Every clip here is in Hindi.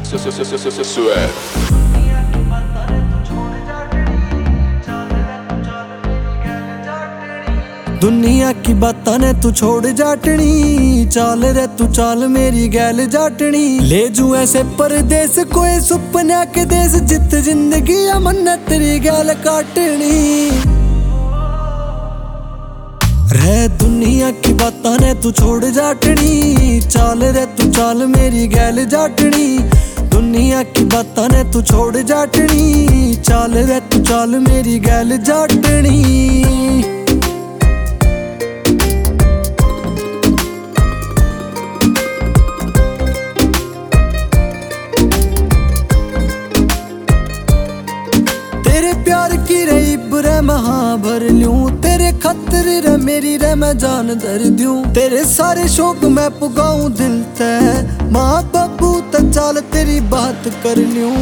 Sweat. दुनिया की बातां ने तू छोड़ जाटनी, चाल रे तू चाल मेरी गैल जाटनी। ले जू ऐसे परदेस कोई सुपना के देश, जित जिंदगी अमन तेरी गैल काटनी। रे दुनिया की बातां ने तू छोड़ जाटनी, चाल रे तू चाल मेरी गैल जाटनी। दुनिया की बातां ने तू छोड़ जाटनी, चाल रे तू चाल मेरी गैल जाटनी। तेरे प्यार की रही बुरे महा भर लूं, तेरे खतर रे मेरी रे मैं जान दर दूं। तेरे सारे शौक मैं पुगाऊं दिल ते, माँ बाबू ते चाल तेरी बात कर लूं।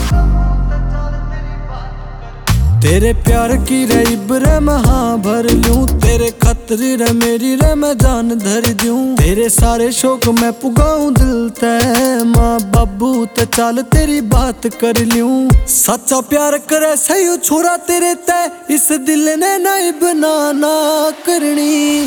तेरे प्यार की रही बुरे महा भर लूं, तेरे खतर रे मेरी रे मैं जान धर दूं। तेरे सारे शौक मैं पुगाऊं दिल ते, माँ बाबू ते चाल तेरी बात कर लूं। सच्चा प्यार करे सही छोरा तेरे ते, इस दिल ने नहीं बनाना करनी।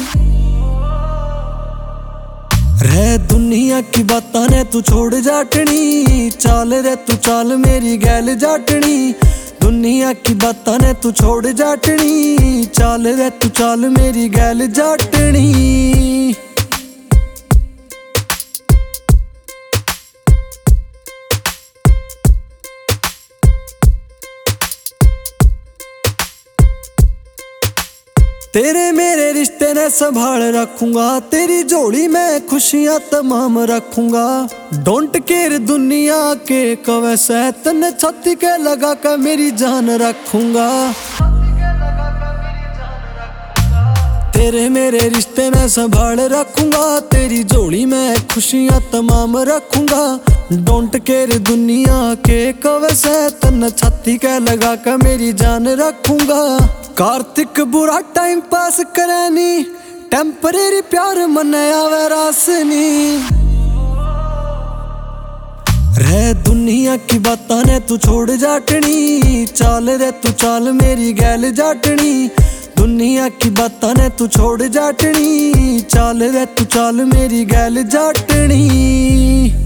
रे दुनिया की बातां ने तू छोड़ जाटनी, चाल रे तू चाल मेरी गैल जाटनी। दुनिया की बातां ने तू छोड़ जाटनी, चाल रे तू चाल मेरी गैल जाटनी। तेरे मेरे रिश्ते ने संभाल रखूंगा, तेरी जोड़ी में खुशियां तमाम रखूंगा। डोंट केयर दुनिया के कवे से, तने छाती के लगा कर मेरी जान रखूंगा। तेरे मेरे रिश्ते में संभाल रखूंगा, तेरी जोड़ी में खुशियां तमाम रखूंगा। डोंट केयर दुनिया के कवे से, तने छाती के लगा कर मेरी जान रखूंगा। कार्तिक बुरा टाइम पास करनी, टेम्परेरी प्यार मन आवे रासनी। रे दुनिया की बातां ने तू छोड़ जाटनी, चाल रे तू चाल मेरी गैल जाटनी। दुनिया की बातां ने तू छोड़ जाटनी, चाल रे तू चाल मेरी गैल जाटनी।